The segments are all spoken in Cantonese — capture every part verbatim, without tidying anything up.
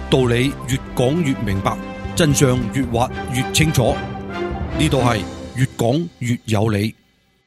道理越講越明白，真相越挖越清楚。呢度係越講越有理。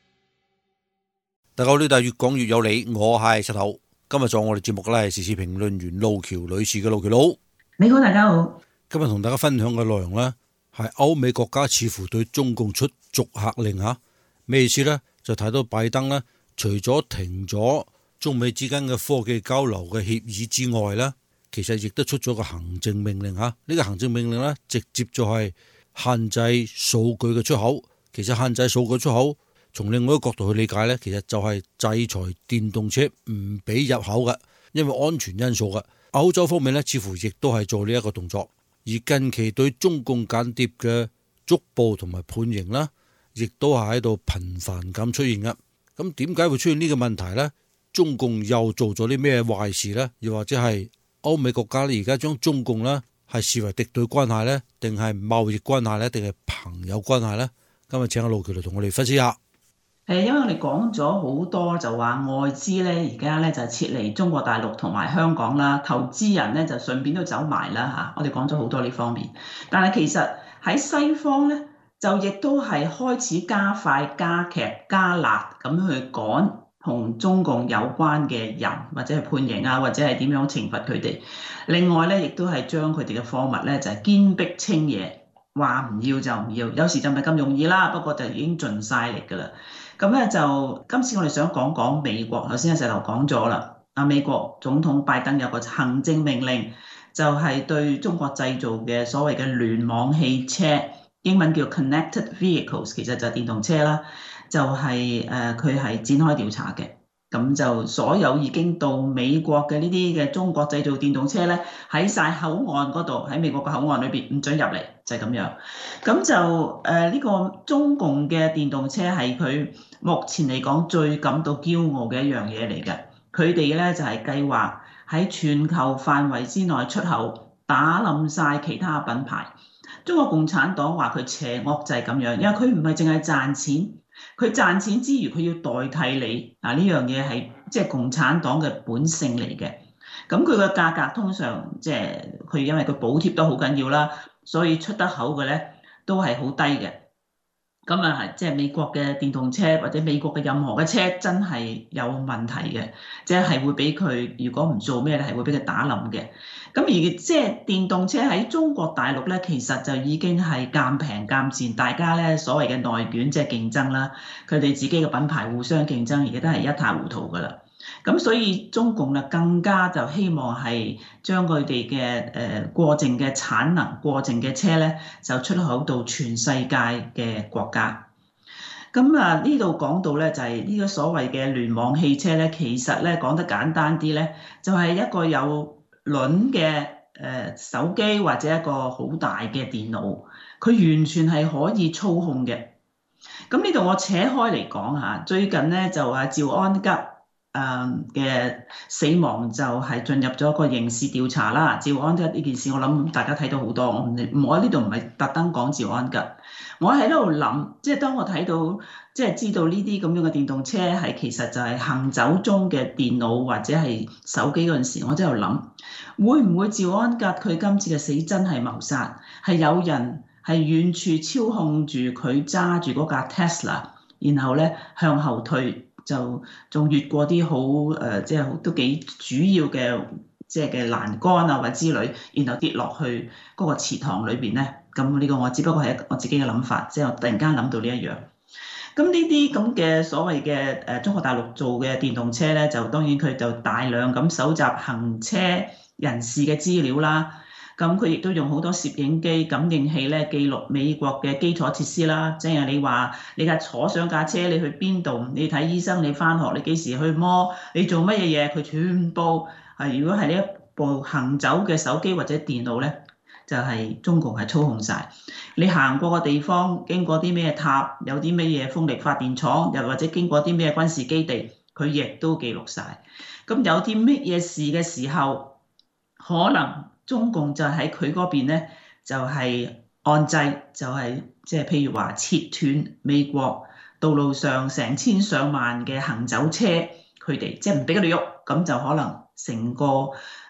大家好，呢度係越講越有理，我係石頭。今日做我哋節目嘅咧係時事評論員路橋女士嘅路橋佬。 你好，大家好。 今日同大家分享嘅內容呢，係歐美國家似乎對中共出逐客令吓，咩意思呢？就睇到拜登呢，除咗停咗中美之間嘅科技交流嘅協議之外呢，其實亦都出咗個行政命令吓。呢、這個行政命令呢，直接就係限制數據嘅出口。其實限制數據出口，從另外一個角度去理解呢，其實就係制裁電動車唔俾入口嘅，因為安全因素嘅。歐洲方面呢，似乎亦都係做呢一個動作。而近期對中共間諜嘅捉捕同埋判刑啦，亦都係喺度頻繁咁出現嘅。咁點解會出現呢個問題呢？中共又做咗啲咩壞事呢？又或者係歐美國家咧而家將中共咧係視為敵對關係呢？定係貿易關係呢？定係朋友關係呢？今日請阿路橋嚟同我哋分析下。 誒，因為我哋講咗好多，就話外資咧而家咧就撤離中國大陸同埋香港啦，投資人咧就順便都走埋啦嚇。我哋講咗好多呢方面，但係其實喺西方咧就亦都係開始加快、加劇、加辣咁去趕同中共有關嘅人，或者係判刑啊，或者係點樣懲罰佢哋。另外咧，亦都係將佢哋嘅貨物咧就係堅逼清野，話唔要就唔要。有時就唔係咁容易啦，不過就已經盡晒力㗎啦。咁咧就今次我哋想講講美國，頭先阿石頭講咗啦，啊美國總統拜登有個行政命令，就係對中國製造嘅所謂嘅聯網汽車，英文叫 Connected Vehicles， 其實就係電動車啦，就係誒佢係展開調查嘅。咁就所有已經到美國嘅呢啲嘅中國製造電動車咧，喺晒口岸嗰度，喺美國嘅口岸裏邊唔准入嚟，就係咁樣。咁就誒呢、呃這個中共嘅電動車係佢目前嚟講最感到驕傲嘅一樣嘢嚟嘅。佢哋咧就係計劃喺全球範圍之內出口，打冧晒其他品牌。中國共產黨話佢邪惡就係咁樣，因為佢唔係淨係賺錢。佢賺錢之餘，佢要代替你啊！呢樣嘢係即係共產黨嘅本性嚟嘅。咁佢嘅價格通常即係佢因為佢補貼都好緊要啦，所以出得口嘅咧都係好低嘅。咁啊係即係美國嘅電動車或者美國嘅任何嘅車真係有問題嘅，即係會俾佢如果唔做咩咧係會俾佢打冧嘅。咁而即係電動車喺中國大陸咧，其實就已經係賤平賤賤，大家咧所謂嘅內卷即係競爭啦，佢哋自己嘅品牌互相競爭，而家都係一塌糊塗噶啦。咁所以中共咧更加就希望係將佢哋嘅誒過剩嘅產能、過剩嘅車咧，就出口到全世界嘅國家。咁啊呢度講到咧就係呢個所謂嘅聯網汽車咧，其實咧講得簡單啲咧，就係一個有輪嘅誒手機或者一個好大嘅電腦，佢完全係可以操控嘅。咁呢度我扯開嚟講下，最近咧就話趙安吉誒嘅死亡就係進入咗一個刑事調查啦。趙安吉呢件事我諗大家睇到好多，我唔我喺呢度唔係特登講趙安吉，我喺度諗，即係當我睇到即係知道呢啲咁樣嘅電動車係其實就係行走中嘅電腦或者係手機嗰陣時，我真係度諗，會唔會趙安吉佢今次嘅死真係謀殺，係有人係遠處操控住佢揸住嗰架 Tesla， 然後咧向後退，就仲越過啲好誒，即係都幾主要嘅即係嘅欄杆啊或之類，然後跌落去嗰個池塘裏邊咧。咁呢個我只不過係我自己嘅諗法，即係我突然間諗到呢一樣。咁呢啲咁嘅所謂嘅誒中國大陸做嘅電動車咧，就當然佢就大量咁搜集行車人士嘅資料啦。咁佢亦都用好多攝影機、感應器咧記錄美國嘅基礎設施啦。即係你話你架坐上架車，你去邊度？你睇醫生，你返學，你幾時去摸？你做乜嘢嘢？佢全部係如果係呢一部行走嘅手機或者電腦咧，就係中共係操控晒。你行過個地方，經過啲咩塔，有啲咩嘢風力發電廠，又或者經過啲咩軍事基地，佢亦都記錄晒。咁有啲乜嘢事嘅時候，可能中共就喺佢嗰邊咧，就係按制，就係即係譬如話切斷美國道路上成千上萬嘅行走車，佢哋即係唔俾佢哋喐，咁就可能成個誒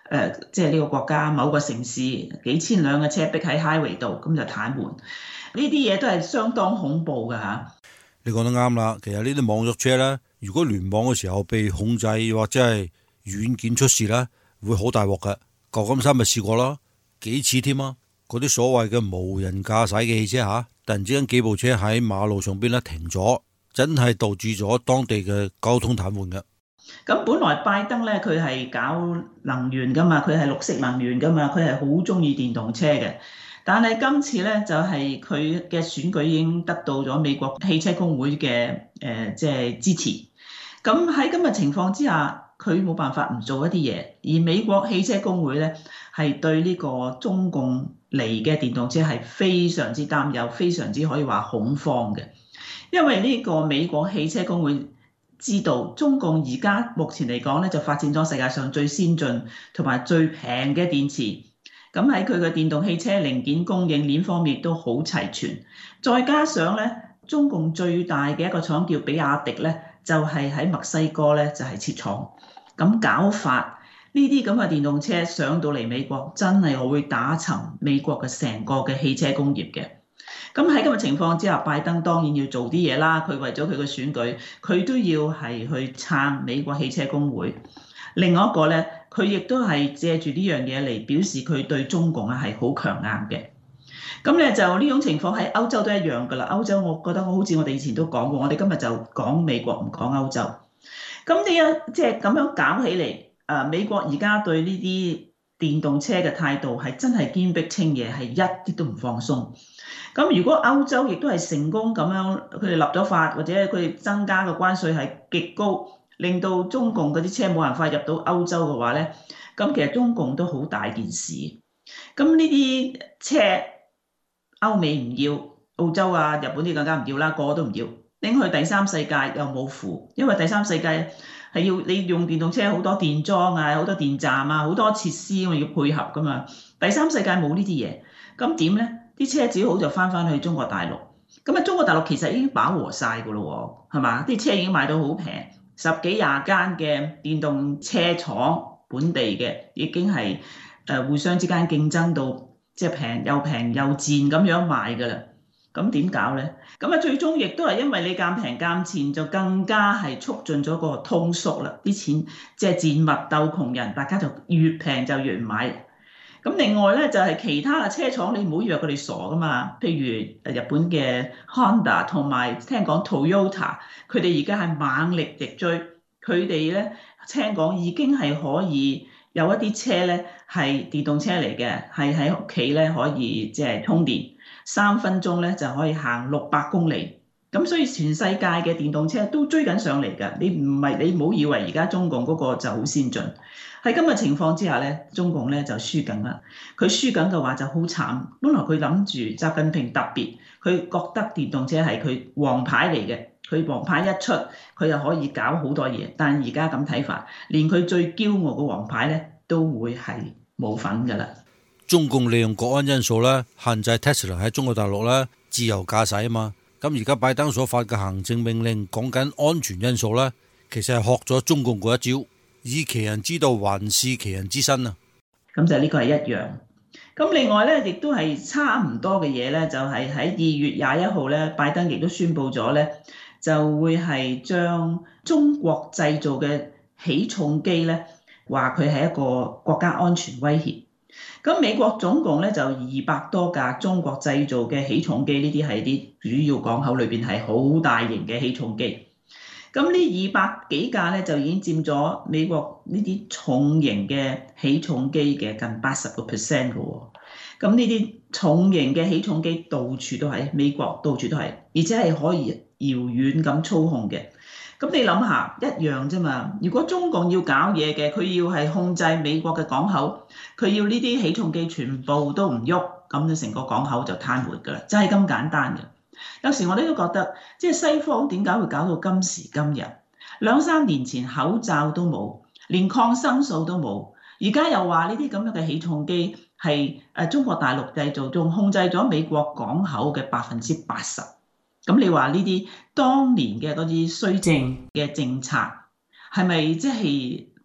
誒即係呢個國家某個城市幾千輛嘅車逼喺 highway 度，咁就癱瘓。呢啲嘢都係相當恐怖㗎嚇。 你講得啱啦，其實呢啲網約車咧，如果聯網嘅時候被控制或者係軟件出事咧，會好大鑊嘅。舊金山咪試過咯，幾次添啊！嗰啲所謂嘅無人駕駛嘅汽車嚇，突然之間幾部車喺馬路上邊咧停咗，真係導致咗當地嘅交通癱瘓嘅。 咁本來拜登咧，佢係搞能源噶嘛，佢係綠色能源噶嘛，佢係好中意電動車嘅。但係今次咧就係佢嘅選舉已經得到咗美國汽車工會嘅誒即係支持。咁喺今日情況之下，佢冇辦法唔做一啲嘢。而美國汽車工會咧係對呢個中共嚟嘅電動車係非常之擔憂，非常之可以話恐慌嘅。因為呢個美國汽車工會知道中共而家目前嚟講咧，就發展咗世界上最先進同埋最平嘅電池。咁喺佢嘅電動汽車零件供應鏈方面都好齊全。再加上咧，中共最大嘅一個廠叫比亞迪咧，就係喺墨西哥咧就係設廠。咁搞法呢啲咁嘅電動車上到嚟美國，真係會打沉美國嘅成個嘅汽車工業嘅。咁喺咁嘅情況之下，拜登當然要做啲嘢啦。佢為咗佢嘅選舉，佢都要係去撐美國汽車工會。另外一個咧，佢亦都係借住呢樣嘢嚟表示佢對中共啊係好強硬嘅。咁咧就呢種情況喺歐洲都一樣㗎啦。歐洲我覺得好似我哋以前都講過，我哋今日就講美國唔講歐洲。咁呢一即係咁樣搞起嚟，誒美國而家對呢啲電動車嘅態度係真係堅壁清野，係一啲都唔放鬆。咁如果歐洲亦都係成功咁樣，佢哋立咗法或者佢哋增加嘅關稅係極高，令到中共嗰啲車冇辦法入到歐洲嘅話咧，咁其實中共都好大件事。咁呢啲車歐美唔要，澳洲啊、日本啲更加唔要啦，個個都唔要，拎去第三世界又冇符，因為第三世界係要你用電動車好多電樁啊、好多電站啊、好多設施我要配合噶嘛。第三世界冇呢啲嘢，咁點咧？啲車只好就翻返去中國大陸。咁啊，中國大陸其實已經飽和晒噶咯喎，係嘛？啲車已經賣到好平，十幾廿間嘅電動車廠本地嘅已經係誒互相之間競爭到即係平又平又賤咁樣賣噶啦。咁點搞咧？咁啊，最終亦都係因為你減平減賤，就更加係促進咗個通縮啦。啲錢即係賤物鬥窮人，大家就越平就越唔買。咁另外咧就係其他嘅車廠，你唔好以為佢哋傻噶嘛。譬如日本嘅 Honda 同埋聽講 Toyota，佢哋而家係猛力直追。佢哋咧聽講已經係可以有一啲車咧係電動車嚟嘅，係喺屋企咧可以即係充電，三分鐘咧就可以行六百公里。咁所以全世界嘅電動車都追緊上嚟㗎。你唔係你唔好以為而家中共嗰個就好先進。喺今日情況之下咧，中共咧就輸緊啦。佢輸緊嘅話就好慘。本來佢諗住習近平特別，佢覺得電動車係佢王牌嚟嘅。佢王牌一出，佢又可以搞好多嘢。但係而家咁睇法，連佢最驕傲嘅王牌咧都會係冇份㗎啦。 中共利用國安因素咧，限制 Tesla 喺中國大陸咧自由駕駛啊嘛。咁而家拜登所發嘅行政命令講緊安全因素咧，其實係學咗中共嗰一招。以其人之道還治其人之身啊！ 咁就呢個係一樣。咁另外咧，亦都係差唔多嘅嘢咧，就係喺二月廿一號咧，拜登亦都宣布咗咧，就會係將中國製造嘅起重機咧，話佢係一個國家安全威脅。咁美國總共咧就二百多架中國製造嘅起重機，呢啲係啲主要港口裏邊係好大型嘅起重機。咁呢二百幾架咧就已經佔咗美國呢啲重型嘅起重機嘅近八十個 percent 嘅喎。咁呢啲重型嘅起重機到處都係，美國到處都係，而且係可以遙遠咁操控嘅。咁你諗下一樣啫嘛。如果中共要搞嘢嘅，佢要係控制美國嘅港口，佢要呢啲起重機全部都唔喐，咁就成個港口就癱瘓㗎啦，就係咁簡單嘅。有時我哋都覺得，即係西方點解會搞到今時今日？兩三年前口罩都冇，連抗生素都冇，而家又話呢啲咁樣嘅起重機係誒中國大陸製造，仲控制咗美國港口嘅百分之八十。咁你話呢啲當年嘅嗰啲綏靖嘅政策係咪即係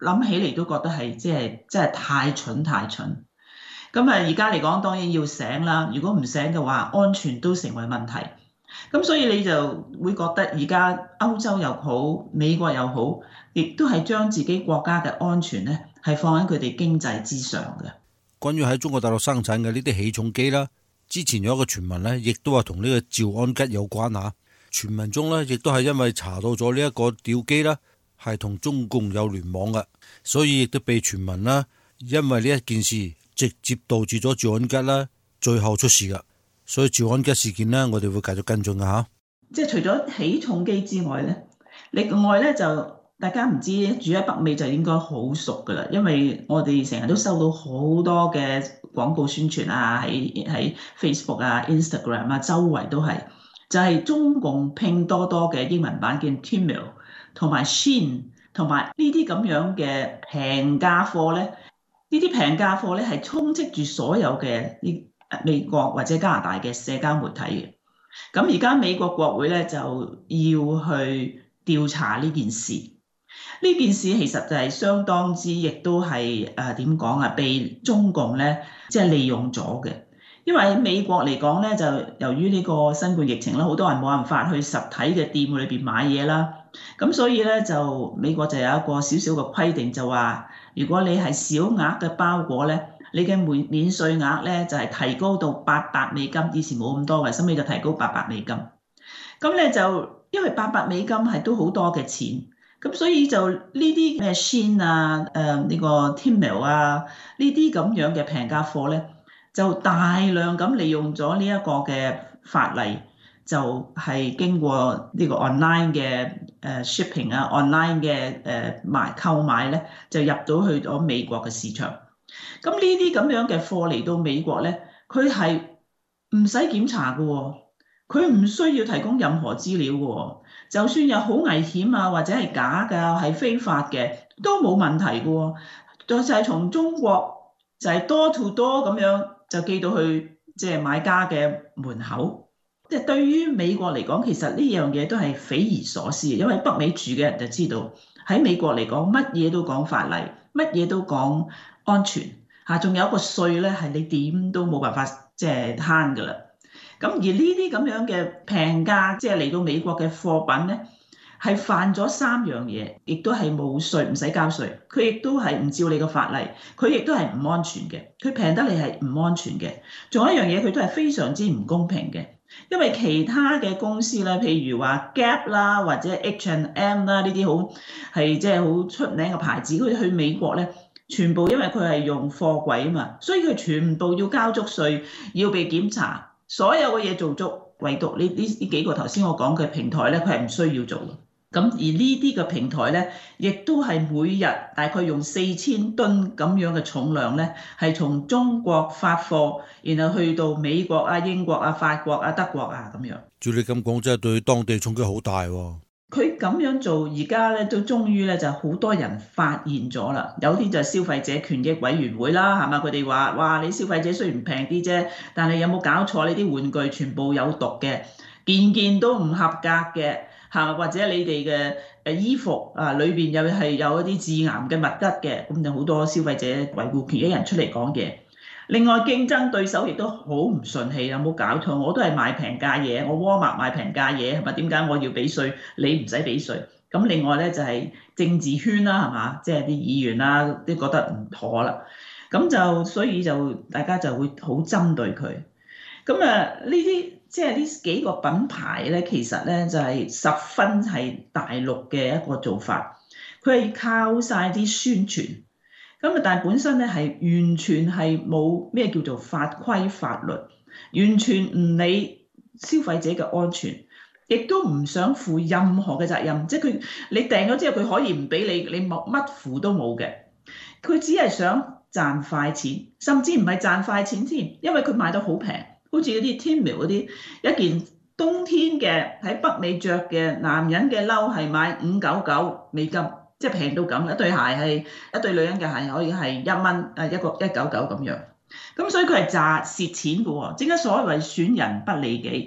諗起嚟都覺得係即係真係太蠢太蠢。咁啊，而家嚟講當然要醒啦，如果唔醒嘅話，安全都成為問題。咁所以你就會覺得而家歐洲又好，美國又好，亦都係將自己國家嘅安全咧係放喺佢哋經濟之上嘅。 關於喺中國大陸生產嘅呢啲起重機啦，之前有一個傳聞咧，亦都話同呢個趙安吉有關嚇。傳聞中咧，亦都係因為查到咗呢一個吊機啦，係同中共有聯網嘅，所以亦都被傳聞啦，因為呢一件事直接導致咗趙安吉啦最後出事噶。所以趙安吉事件呢，我哋會繼續跟進噶嚇。 即係除咗起重機之外咧，另外咧就大家唔知住喺北美就應該好熟噶啦，因為我哋成日都收到好多嘅廣告宣傳啊，喺喺 Facebook 啊、Instagram 啊，周圍都係。就係中共拼多多嘅英文版叫 Tmall 同埋 Shein 同埋呢啲咁樣嘅平價貨咧，呢啲平價貨咧係充斥住所有嘅呢美國或者加拿大嘅社交媒體嘅。咁而家美國國會咧就要去調查呢件事，呢件事其實就係相當之，亦都係誒點講啊，被中共咧即係利用咗嘅。因為喺美國嚟講咧，就由於呢個新冠疫情啦，好多人冇辦法去實體嘅店裏邊買嘢啦，咁所以咧就美國就有一個少少嘅規定，就話如果你係小額嘅包裹咧，你嘅免免稅額咧就係提高到八百美金，以前冇咁多嘅，收尾就提高八百美金。咁咧就因為八百美金係都好多嘅錢，咁所以就呢啲咩 Shein 啊、誒呢個 Tmall 啊呢啲咁樣嘅平價貨咧，就大量咁利用咗呢一個嘅法例，就係經過呢個 online 嘅誒 shipping 啊 ，online 嘅誒買購買咧，就入到去咗美國嘅市場。咁呢啲咁樣嘅貨嚟到美國咧，佢係唔使檢查嘅喎，佢唔需要提供任何資料嘅喎，就算有好危險啊，或者係假㗎，係非法嘅，都冇問題嘅喎。就係從中國就係 door to door 咁樣。就寄到去即係買家嘅門口，即係對於美國嚟講，其實呢樣嘢都係匪夷所思嘅，因為北美住嘅人就知道喺美國嚟講，乜嘢都講法例，乜嘢都講安全嚇，仲有一個稅咧係你點都冇辦法即係慳㗎啦。咁而呢啲咁樣嘅平價即係嚟到美國嘅貨品咧，係犯咗三樣嘢，亦都係冇稅，唔使交稅。佢亦都係唔照你個法例，佢亦都係唔安全嘅。佢平得嚟係唔安全嘅。仲有一樣嘢，佢都係非常之唔公平嘅。因為其他嘅公司咧，譬如話 Gap 啦，或者 H and M 啦，呢啲好係即係好出名嘅牌子，佢去美國咧，全部因為佢係用貨櫃啊嘛，所以佢全部要交足稅，要被檢查，所有嘅嘢做足，唯獨呢呢呢幾個頭先我講嘅平台咧，佢係唔需要做嘅。咁而呢啲嘅平台咧，亦都係每日大概用四千噸咁樣嘅重量咧，係從中國發貨，然後去到美國啊、英國啊、法國啊、德國啊咁樣。 照你咁講，真係對當地衝擊好大喎。 佢咁樣做，而家咧都終於咧就好多人發現咗啦。有啲就係消費者權益委員會啦，係嘛？佢哋話：哇，你消費者雖然平啲啫，但係有冇搞錯？呢啲玩具全部有毒嘅，件件都唔合格嘅。嚇，或者你哋嘅誒衣服啊，裏邊又係有一啲致癌嘅物質嘅，咁就好多消費者維護權益人出嚟講嘢。另外競爭對手亦都好唔順氣，有冇搞錯？我都係賣平價嘢，我沃爾瑪賣平價嘢，係咪？點解我要俾稅？你唔使俾稅？咁另外咧就係政治圈啦，係嘛？即係啲議員啦都覺得唔妥啦，咁就所以就大家就會好針對佢。咁啊呢啲。即係呢幾個品牌咧，其實咧就係十分係大陸嘅一個做法，佢係靠晒啲宣傳，咁啊但係本身咧係完全係冇咩叫做法規法律，完全唔理消費者嘅安全，亦都唔想負任何嘅責任，即係佢你訂咗之後佢可以唔俾你，你冇乜負都冇嘅，佢只係想賺快錢，甚至唔係賺快錢添，因為佢賣得好平。好似嗰啲 Tmall 嗰啲，一件冬天嘅喺北美着嘅男人嘅褸係買五九九美金，即係平到咁。一對鞋係一對女人嘅鞋可以係一蚊，誒一個一九九咁樣。咁所以佢係賺蝕錢嘅喎。正解所謂損人不利己。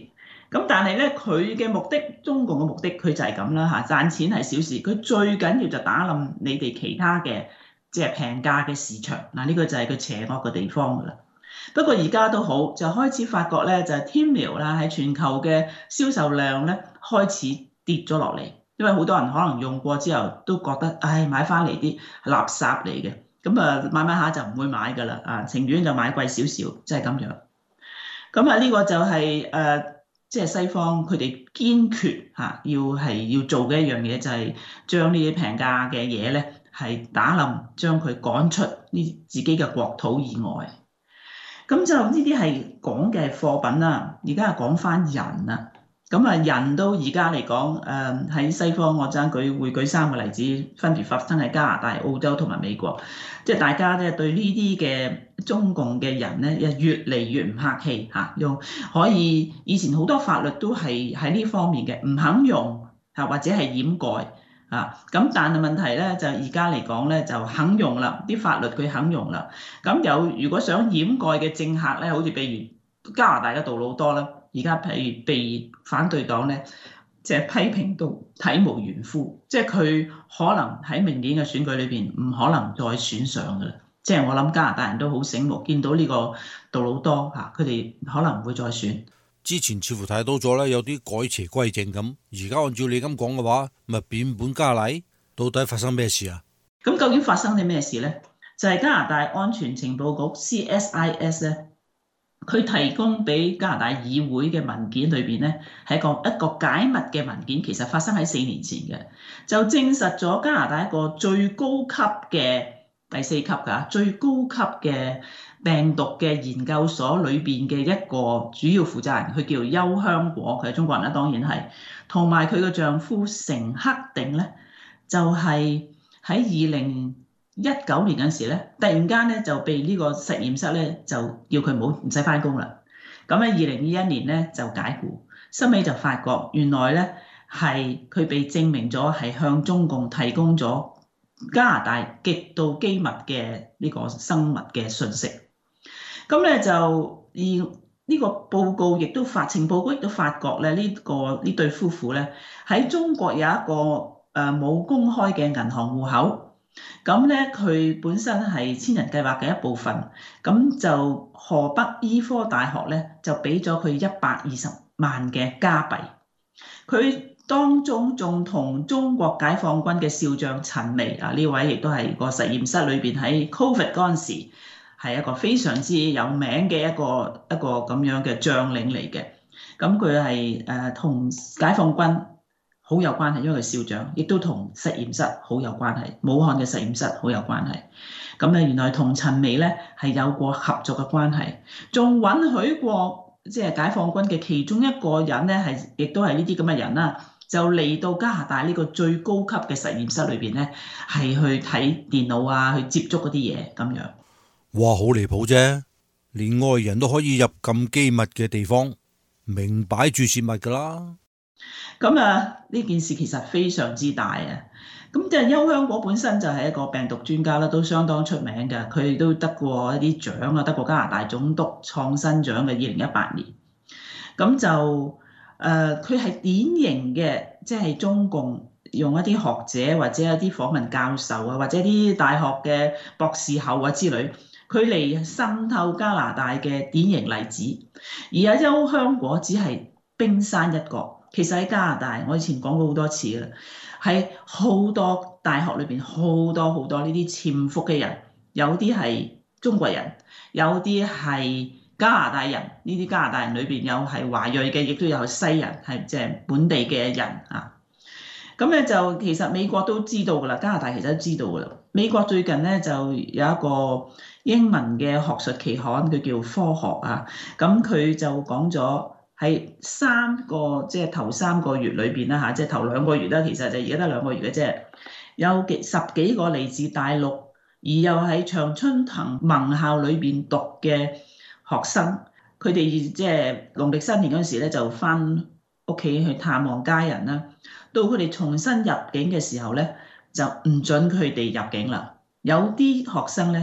咁但係咧，佢嘅目的，中共嘅目的，佢就係咁啦嚇，賺錢係小事，佢最緊要就打冧你哋其他嘅即係平價嘅市場。嗱，呢個就係佢邪惡嘅地方噶啦。不過而家都好，就開始發覺咧，就係 Tmall 啦，喺全球嘅銷售量咧開始跌咗落嚟，因為好多人可能用過之後都覺得，唉，買翻嚟啲垃圾嚟嘅，咁啊買買下就唔會買噶啦，啊情願就買貴少少，即係咁樣。咁啊呢個就係誒，即係西方佢哋堅決嚇要係要做嘅一樣嘢，就係將呢啲平價嘅嘢咧係打冧，將佢趕出呢自己嘅國土以外。咁就呢啲係講嘅貨品啦，而家係講翻人啦。咁啊，人都而家嚟講，誒喺西方，我爭舉會舉三個例子，分別發生喺加拿大、澳洲同埋美國。即係大家咧對呢啲嘅中共嘅人咧，越嚟越唔客氣嚇，用可以以前好多法律都係喺呢方面嘅，唔肯用嚇或者係掩蓋啊。咁但係問題咧就而家嚟講咧就肯用啦，啲法律佢肯用啦。咁有如果想掩蓋嘅政客咧，好似譬如加拿大嘅杜魯多啦。而家譬如被反對黨咧，即係批評到體無完膚，即係佢可能喺明年嘅選舉裏邊唔可能再選上噶啦。即係我諗加拿大人都好醒目，見到呢個杜魯多嚇，佢哋可能唔會再選。 之前似乎睇到咗咧，有啲改邪歸正咁，而家按照你咁講嘅話，咪變本加厲？到底發生咩事啊？ 咁究竟發生啲咩事咧？就係加拿大安全情報局 C S I S 咧。佢提供俾加拿大議會嘅文件裏邊咧，係一個一個解密嘅文件，其實發生喺四年前嘅，就證實咗加拿大一個最高級嘅第四級㗎，最高級嘅病毒嘅研究所裏邊嘅一個主要負責人，佢叫邱香果，佢係中國人啦，當然係，同埋佢嘅丈夫成克定咧，就係喺二零一九年嗰時咧，突然間咧就被呢個實驗室咧就叫佢冇唔使返工啦。咁喺二零二一年咧就解僱，收尾就發覺原來咧係佢被證明咗係向中共提供咗加拿大極度機密嘅呢個生物嘅信息。咁咧就而呢個報告亦都發，情報局亦都發覺咧呢個呢對夫婦咧喺中國有一個誒冇公開嘅銀行戶口。咁咧，佢本身係千人計劃嘅一部分，咁就河北醫科大學咧就俾咗佢一百二十萬嘅加幣。佢當中仲同中國解放軍嘅少將陳薇啊，呢位亦都係個實驗室裏邊喺 Covid 嗰陣時係一個非常之有名嘅一個一個咁樣嘅將領嚟嘅。咁佢係誒同解放軍好有關係，因為佢少將，亦都同實驗室好有關係，武漢嘅實驗室好有關係。咁咧，原來同陳薇咧係有過合作嘅關係，仲允許過即係解放軍嘅其中一個人咧，係亦都係呢啲咁嘅人啦，就嚟到加拿大呢個最高級嘅實驗室裏邊咧，係去睇電腦啊，去接觸嗰啲嘢咁樣。 哇，好離譜啫！連外人都可以入咁機密嘅地方，明擺住泄密㗎啦。 咁啊，呢件事其實非常之大啊！咁即係邱香果本身就係一個病毒專家啦，都相當出名嘅。佢都得過一啲獎啊，得過加拿大總督創新獎嘅二零一八年。咁就誒，佢、呃、係典型嘅，即係中共用一啲學者或者一啲訪問教授啊，或者啲大學嘅博士後啊之類，佢嚟滲透加拿大嘅典型例子。而阿邱香果只係冰山一角。其實喺加拿大，我以前講過好多次啦，喺好多大學裏邊好多好多呢啲潛伏嘅人，有啲係中國人，有啲係加拿大人。呢啲加拿大人裏邊有係華裔嘅，亦都有西人，係即係本地嘅人啊。咁咧就其實美國都知道噶啦，加拿大其實都知道噶啦。美國最近咧就有一個英文嘅學術期刊，佢叫科學啊。咁佢就講咗。係三個即係頭三個月裏邊啦嚇，即係頭兩個月啦，其實就而家得兩個月嘅啫。有幾十幾個嚟自大陸，而又喺長春藤盟校裏邊讀嘅學生，佢哋即係農曆新年嗰陣時咧，就翻屋企去探望家人啦。到佢哋重新入境嘅時候咧，就唔准佢哋入境啦。有啲學生咧就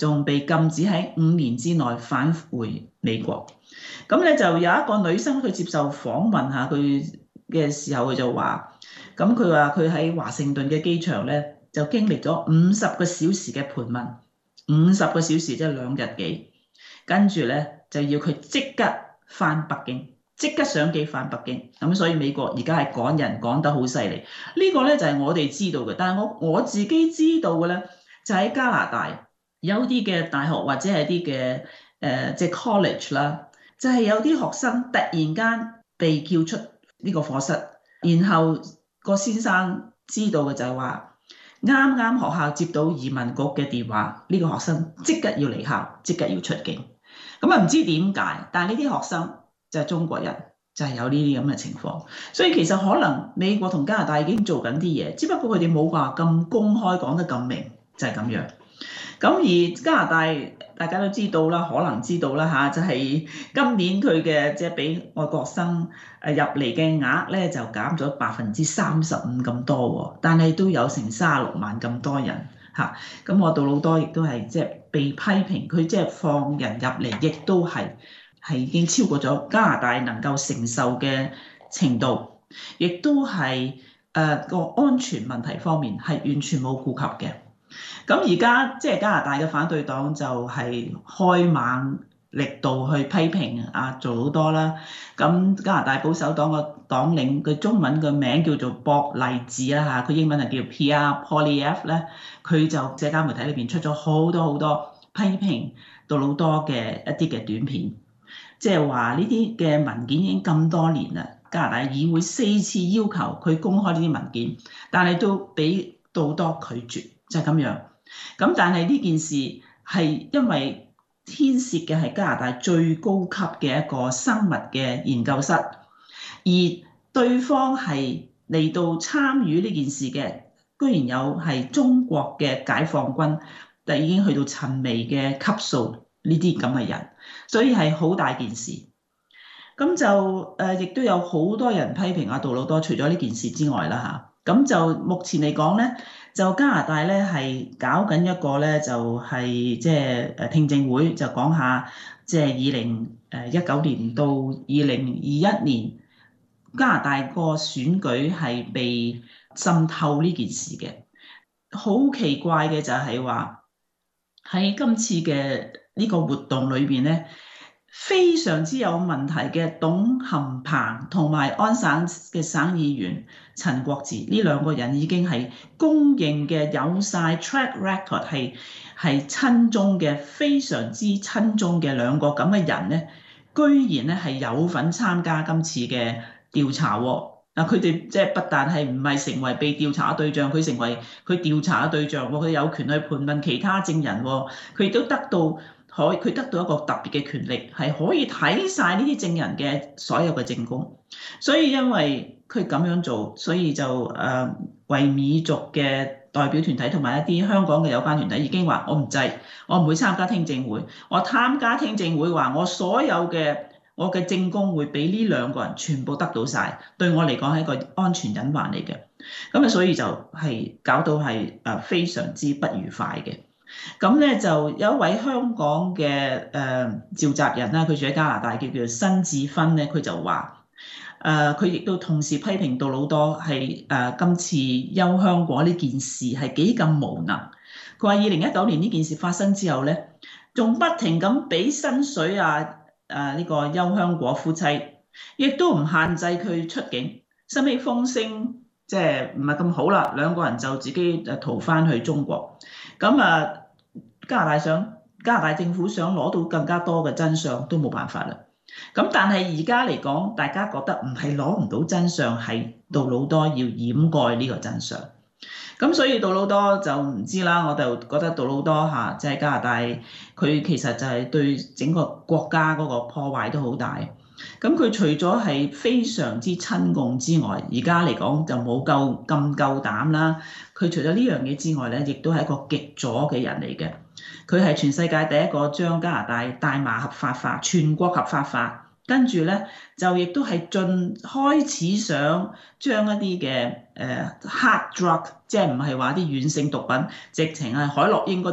仲被禁止喺五年之內返回美國。咁咧就有一個女生佢接受訪問下佢嘅時候，佢就話：咁佢話佢喺華盛頓嘅機場咧就經歷咗五十個小時嘅盤問，五十個小時即係兩日幾，跟住咧就要佢即刻返北京。即刻上機返北京，咁所以美國而家係趕人趕得好犀利。呢個咧就係我哋知道嘅，但係我我自己知道嘅咧就喺加拿大有啲嘅大學或者係啲嘅誒即係 college 啦，就係有啲學生突然間被叫出呢個課室，然後個先生知道嘅就係話啱啱學校接到移民局嘅電話，呢個學生即刻要離校，即刻要出境。咁啊唔知點解，但係呢啲學生就係中國人，就係有呢啲咁嘅情況，所以其實可能美國同加拿大已經做緊啲嘢，只不過佢哋冇話咁公開講得咁明，就係咁樣。咁而加拿大大家都知道啦，可能知道啦嚇，就係今年佢嘅即係俾外國生誒入嚟嘅額咧就減咗百分之三十五咁多喎，但係都有成三十六萬咁多人嚇。咁我杜魯多亦都係即係被批評，佢即係放人入嚟，亦都係。係已經超過咗加拿大能夠承受嘅程度，亦都係誒個安全問題方面係完全冇顧及嘅。咁而家即係加拿大嘅反對黨就係開猛力度去批評啊杜魯多啦。咁加拿大保守黨個黨領佢中文嘅名叫做博勵治啦嚇，佢英文係叫 Pierre Poilievre 咧，佢就社交媒體裏邊出咗好多好多批評杜魯多嘅一啲嘅短片。即係話呢啲嘅文件已經咁多年啦，加拿大議會四次要求佢公開呢啲文件，但係都俾杜魯多拒絕，就係咁樣。咁但係呢件事係因為牽涉嘅係加拿大最高級嘅一個生物嘅研究室，而對方係嚟到參與呢件事嘅，居然有係中國嘅解放軍，就已經去到陳薇嘅級數。呢啲咁嘅人，所以係好大件事。咁就誒，亦、呃、都有好多人批評阿杜魯多。除咗呢件事之外啦嚇，咁就目前嚟講咧，就加拿大咧係搞緊一個咧，就係即係誒聽證會，就講下即係二零誒一九年到二零二一年加拿大個選舉係被滲透呢件事嘅。好奇怪嘅就係話喺今次嘅呢個活動裏邊咧，非常之有問題嘅董含鵬同埋安省嘅省議員陳國治呢兩個人已經係公認嘅有晒 track record 係係親中嘅，非常之親中嘅兩個咁嘅人咧，居然咧係有份參加今次嘅調查喎。嗱，佢哋即係不但係唔係成為被調查嘅對象，佢成為佢調查嘅對象喎，佢有權去盤問其他證人喎，佢亦都得到。可佢得到一個特別嘅權力，係可以睇晒呢啲證人嘅所有嘅證供。所以因為佢咁樣做，所以就誒、呃、維吾族嘅代表團體同埋一啲香港嘅有關團體已經話：我唔制，我唔會參加聽證會。我參加聽證會話，我所有嘅我嘅證供會俾呢兩個人全部得到晒，對我嚟講係一個安全隱患嚟嘅。咁啊，所以就係搞到係誒非常之不愉快嘅。咁咧就有一位香港嘅誒、呃、召集人啦，佢住喺加拿大，叫叫辛志芬咧，佢就話誒佢亦都同時批評杜魯多係誒、呃、今次休香港呢件事係幾咁無能。佢話二零一九年呢件事發生之後咧，仲不停咁俾薪水啊誒呢、呃這個休香港夫妻，亦都唔限制佢出境。收尾風聲即係唔係咁好啦，兩個人就自己誒逃翻去中國。咁啊〜加拿大想加拿大政府想攞到更加多嘅真相都冇辦法啦。咁但係而家嚟講，大家覺得唔係攞唔到真相，係杜魯多要掩蓋呢個真相。咁所以杜魯多就唔知啦。我就覺得杜魯多嚇即係加拿大，佢其實就係對整個國家嗰個破壞都好大。咁佢除咗係非常之親共之外，而家嚟講就冇夠咁夠膽啦。佢除咗呢樣嘢之外咧，亦都係一個極左嘅人嚟嘅。佢係全世界第一個將加拿大大麻合法化、全國合法化，跟住咧就亦都係盡開始想將一啲嘅誒 hard drug，即係唔係話啲軟性毒品，直情係海洛因嗰啲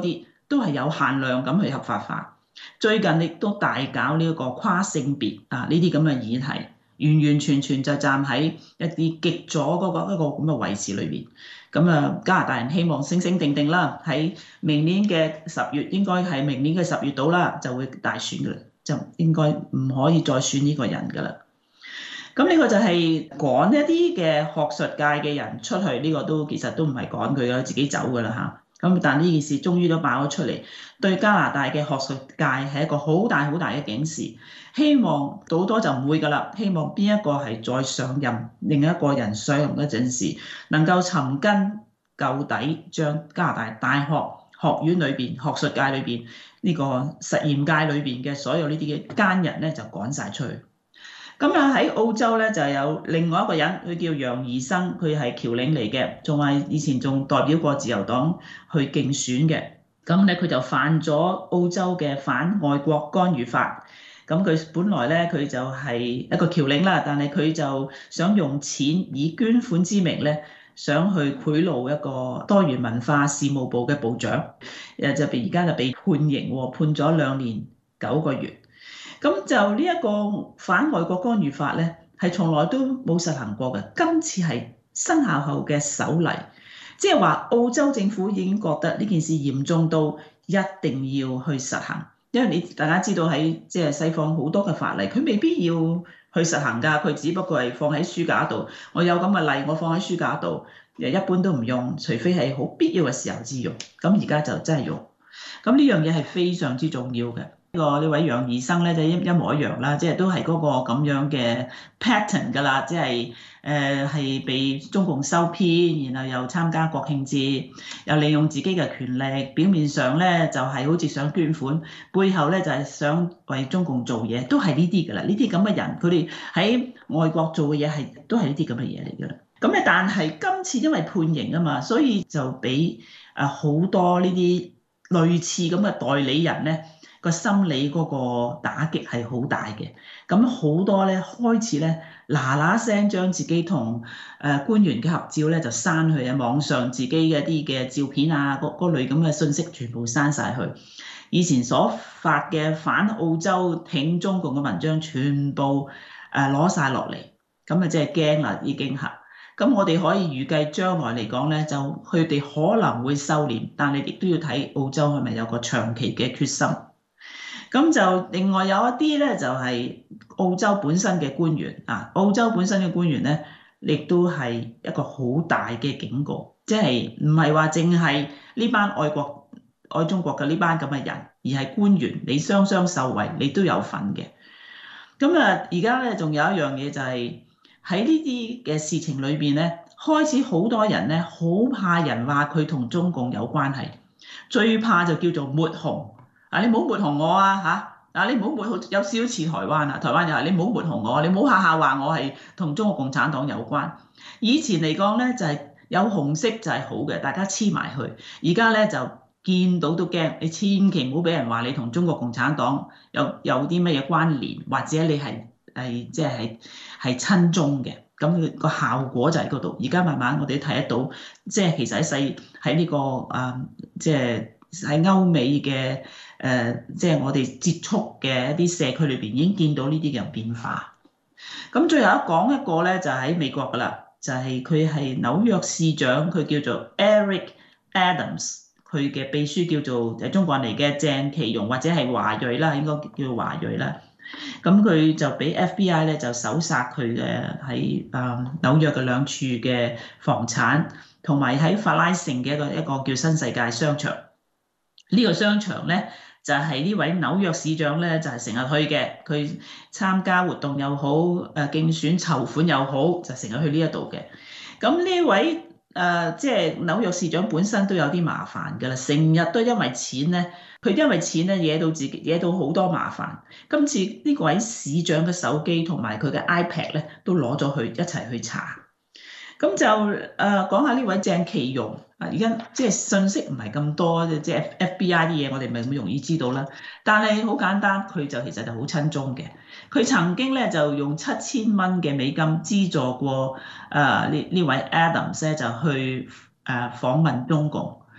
都係有限量咁去合法化。最近亦都大搞呢一個跨性別啊呢啲咁嘅議題，完完全全就站喺一啲極左嗰個一個咁嘅位置裏邊。咁啊，加拿大人希望醒醒定定啦，喺明年嘅十月，應該係明年嘅十月度啦，就會大選噶啦，就應該唔可以再選呢個人噶啦。咁呢個就係趕一啲嘅學術界嘅人出去，呢個都其實都唔係趕佢噶，自己走噶啦嚇。咁但呢件事終於都爆咗出嚟，對加拿大嘅學術界係一個好大好大嘅警示。希望到多就唔會噶啦，希望邊一個係再上任，另一個人上任嗰陣時，能夠尋根究底，將加拿大大學學院裏邊、學術界裏邊呢個實驗界裏邊嘅所有呢啲嘅奸人咧，就趕晒出去。咁啊喺澳洲咧就有另外一個人，佢叫楊怡生，佢係僑領嚟嘅，仲係以前仲代表過自由黨去競選嘅。咁咧佢就犯咗澳洲嘅反外國干預法。咁佢本來咧佢就係一個僑領啦，但係佢就想用錢以捐款之名咧，想去賄賂一個多元文化事務部嘅部長，誒就被而家就被判刑喎，判咗兩年九個月。咁就呢一個反外國干預法咧，係從來都冇實行過嘅，今次係生效後嘅首例，即係話澳洲政府已經覺得呢件事嚴重到一定要去實行，因為你大家知道喺即係西方好多嘅法例，佢未必要去實行㗎，佢只不過係放喺書架度，我有咁嘅例，我放喺書架度，誒一般都唔用，除非係好必要嘅時候至用。咁而家就真係用，咁呢樣嘢係非常之重要嘅。呢個呢位楊怡生咧就一一模一樣啦，即係都係嗰個咁樣嘅 pattern 㗎啦，即係誒係被中共收編，然後又參加國慶節，又利用自己嘅權力，表面上咧就係好似想捐款，背後咧就係想為中共做嘢，都係呢啲㗎啦。呢啲咁嘅人，佢哋喺外國做嘅嘢係都係呢啲咁嘅嘢嚟㗎啦。咁咧，但係今次因為判刑啊嘛，所以就俾誒好多呢啲類似咁嘅代理人咧，個心理嗰個打擊係好大嘅。咁好多咧開始咧嗱嗱聲將自己同誒官員嘅合照咧就刪去啊，網上自己嘅啲嘅照片啊，嗰嗰類咁嘅信息全部刪晒去。以前所發嘅反澳洲挺中共嘅文章全部誒攞晒落嚟，咁啊即係驚啦已經嚇。咁我哋可以預計將來嚟講咧，就佢哋可能會收斂，但係亦都要睇澳洲係咪有個長期嘅決心。咁就另外有一啲咧，就係澳洲本身嘅官員啊，澳洲本身嘅官員咧，亦都係一個好大嘅警告，即係唔係話淨係呢班愛國愛中國嘅呢班咁嘅人，而係官員，你雙雙受惠，你都有份嘅。咁啊，而家咧仲有一樣嘢就係喺呢啲嘅事情裏邊咧，開始好多人咧好怕人話佢同中共有關係，最怕就叫做抹紅。啊！你唔好抹紅我啊嚇！啊！你唔好抹紅，有少少似台灣啊，台灣又係你唔好抹紅我，你唔好下下話我係同中國共產黨有關。以前嚟講咧就係有紅色就係好嘅，大家黐埋去。而家咧就見到都驚，你千祈唔好俾人話你同中國共產黨有有啲乜嘢關聯，或者你係係即係係親中嘅。咁個效果就喺嗰度。而家慢慢我哋睇得到，即係其實喺世喺呢個啊，即係喺歐美嘅。誒、呃，即係我哋接觸嘅一啲社區裏邊已經見到呢啲嘅變化。咁最後一講一個咧，就喺美國㗎啦，就係佢係紐約市長，佢叫做 Eric Adams，佢嘅秘書叫做誒中國人嚟嘅鄭其容或者係華裔啦，應該叫做華裔啦。咁佢就俾 F B I 咧就搜殺佢嘅喺誒紐約嘅兩處嘅房產，同埋喺法拉盛嘅一個一個叫新世界商場。呢、這個商場咧。就係呢位紐約市長咧，就係成日去嘅。佢參加活動又好，誒競選籌款又好，就成日去呢一度嘅。咁呢位誒、呃、即係紐約市長本身都有啲麻煩㗎啦，成日都因為錢咧，佢因為錢咧惹到自己惹到好多麻煩。今次呢個位市長嘅手機同埋佢嘅 iPad 咧，都攞咗去一齊去查。咁就誒、呃、講下呢位鄭其容啊，而家即係信息唔係咁多，即係 F B I 啲嘢，我哋咪咁容易知道啦。但係好簡單，佢就其實就好親中嘅。佢曾經咧就用七千蚊嘅美金資助過誒呢呢位 Adams 咧就去誒、呃、訪問中共。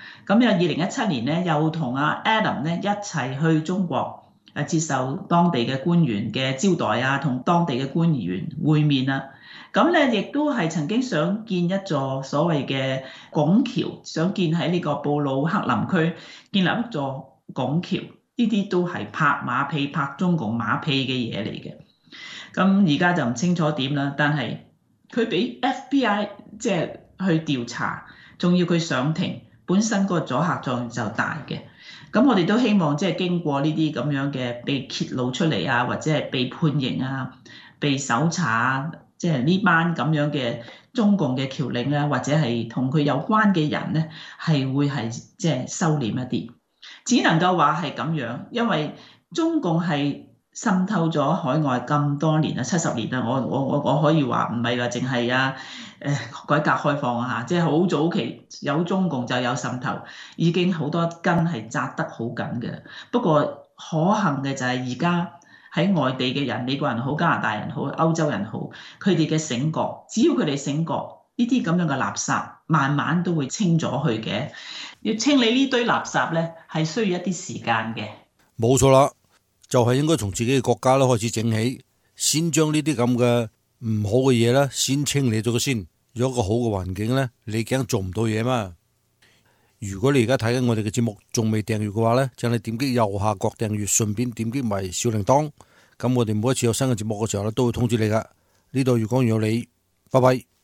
咁有二零一七年咧，又同阿 Adam 咧一齊去中國誒接受當地嘅官員嘅招待啊，同當地嘅官員會面啊。咁咧亦都係曾經想建一座所謂嘅拱橋，想建喺呢個布魯克林區建立一座拱橋，呢啲都係拍馬屁、拍中共馬屁嘅嘢嚟嘅。咁而家就唔清楚點啦，但係佢俾 F B I 即係去調查，仲要佢上庭，本身嗰個阻嚇作用就大嘅。咁我哋都希望即係經過呢啲咁樣嘅被揭露出嚟啊，或者係被判刑啊、被搜查啊，即係呢班咁樣嘅中共嘅僑領啊，或者係同佢有關嘅人咧，係會係即係收斂一啲，只能夠話係咁樣，因為中共係滲透咗海外咁多年啦，七十年啦，我我我我可以話唔係話淨係啊誒改革開放啊嚇，即係好早期有中共就有滲透，已經好多根係紮得好緊嘅。不過可幸嘅就係而家喺外地嘅人，美國人好、加拿大人好、歐洲人好，佢哋嘅醒覺，只要佢哋醒覺，呢啲咁樣嘅垃圾慢慢都會清咗去嘅。要清理呢堆垃圾咧，係需要一啲時間嘅。 冇錯啦。就係應該從自己嘅國家咧開始整起，先將呢啲咁嘅唔好嘅嘢咧先清理咗佢先，有一個好嘅環境咧，你驚做唔到嘢嘛？如果你而家睇緊我哋嘅節目仲未訂閱嘅話咧，就你點擊右下角訂閱，順便點擊埋小鈴鐺，咁我哋每一次有新嘅節目嘅時候咧，都會通知你噶。呢度粵講粵有理，拜拜。